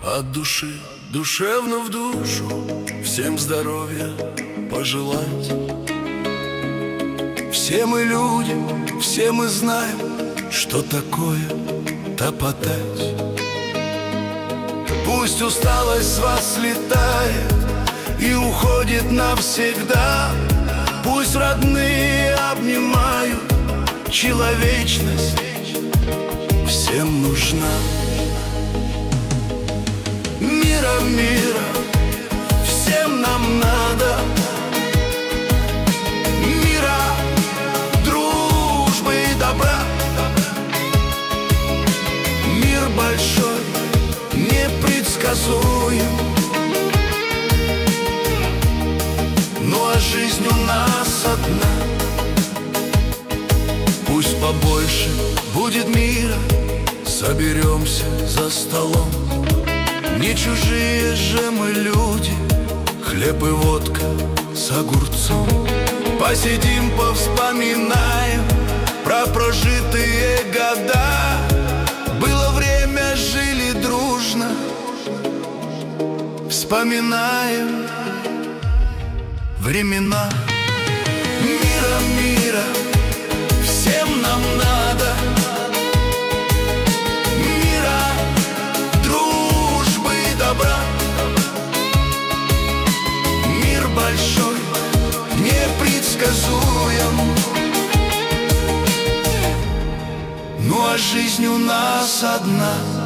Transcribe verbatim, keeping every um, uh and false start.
От души, душевно в душу, всем здоровья пожелать. Все мы люди, все мы знаем, что такое топотать. Пусть усталость с вас слетает и уходит навсегда. Пусть родные обнимают, человечность всем нужна. Мира, мира, всем нам надо. Мира, дружбы и добра. Мир большой, непредсказуем, ну а жизнь у нас одна. Пусть побольше будет мира, соберемся за столом. Не чужие же мы люди, хлеб и водка с огурцом. Посидим, повспоминаем про прожитые года. Было время, жили дружно, вспоминаем времена. Мира, мира, всем нам надо. Мира, дружбы и добра. Мир большой, непредсказуем, ну а жизнь у нас одна.